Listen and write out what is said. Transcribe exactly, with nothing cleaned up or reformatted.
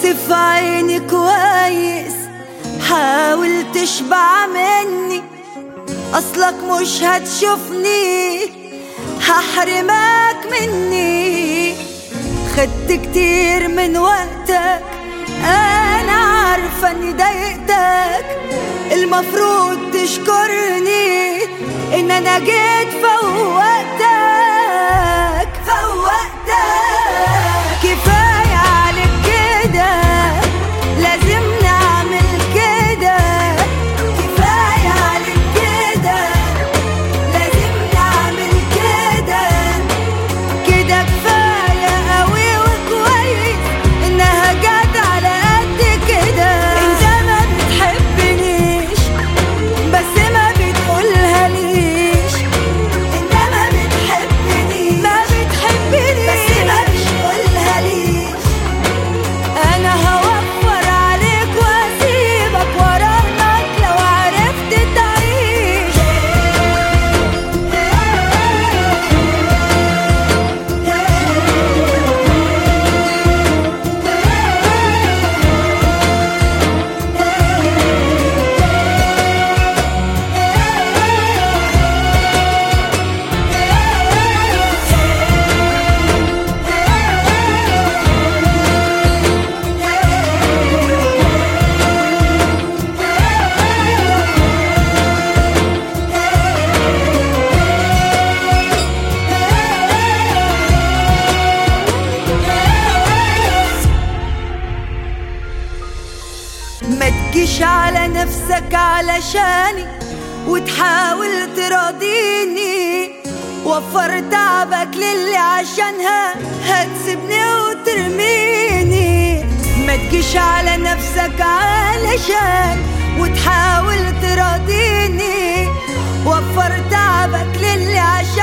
في عيني كويس، حاول تشبع مني، أصلك مش هتشوفني هحرمك مني. خدت كتير من وقتك، أنا عارفة إني ضايقتك، المفروض تشكرني إن أنا جيت فوقتك فوقتك. كفاية عليك كده، لازم نعمل كده. كفاية عليك كده، لازم نعمل كده. كده كفاية قوي وكويس إنها جت على قد كده. انت ما بتحبنيش بس ما بتقولها ليش. انت ما بتحبنيش ما بتحبنيش بس ما بتقولها ليش. انا هوفر عليك واسيبك وراك لو عرفت تعيش. ما تجيش على نفسك علشاني وتحاول تراضيني. وفر تعبك للي عشانها هتسيبني وترميني. ما تجيش على نفسك علشان وتحاول تراضيني. وفر تعبك للي عشانها